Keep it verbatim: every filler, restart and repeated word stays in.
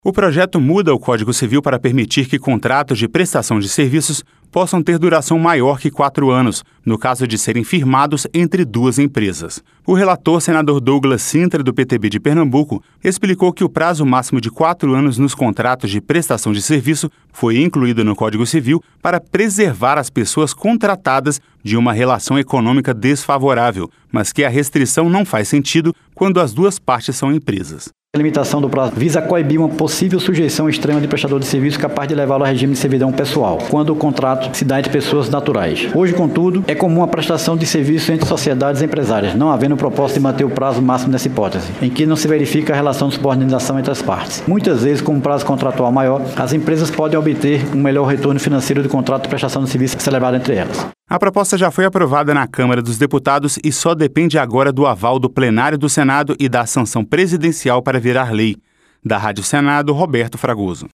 O projeto muda o Código Civil para permitir que contratos de prestação de serviços possam ter duração maior que quatro anos, no caso de serem firmados entre duas empresas. O relator, senador Douglas Sintra, do P T B de Pernambuco, explicou que o prazo máximo de quatro anos nos contratos de prestação de serviço foi incluído no Código Civil para preservar as pessoas contratadas de uma relação econômica desfavorável, mas que a restrição não faz sentido quando as duas partes são empresas. A limitação do prazo visa coibir uma possível sujeição extrema de prestador de serviço capaz de levá-lo ao regime de servidão pessoal, quando o contrato se dá entre pessoas naturais. Hoje, contudo, é comum a prestação de serviço entre sociedades empresárias, não havendo propósito de manter o prazo máximo nessa hipótese, em que não se verifica a relação de subordinação entre as partes. Muitas vezes, com um prazo contratual maior, as empresas podem obter um melhor retorno financeiro do contrato de prestação de serviço celebrado entre elas. A proposta já foi aprovada na Câmara dos Deputados e só depende agora do aval do plenário do Senado e da sanção presidencial para virar lei. Da Rádio Senado, Roberto Fragoso.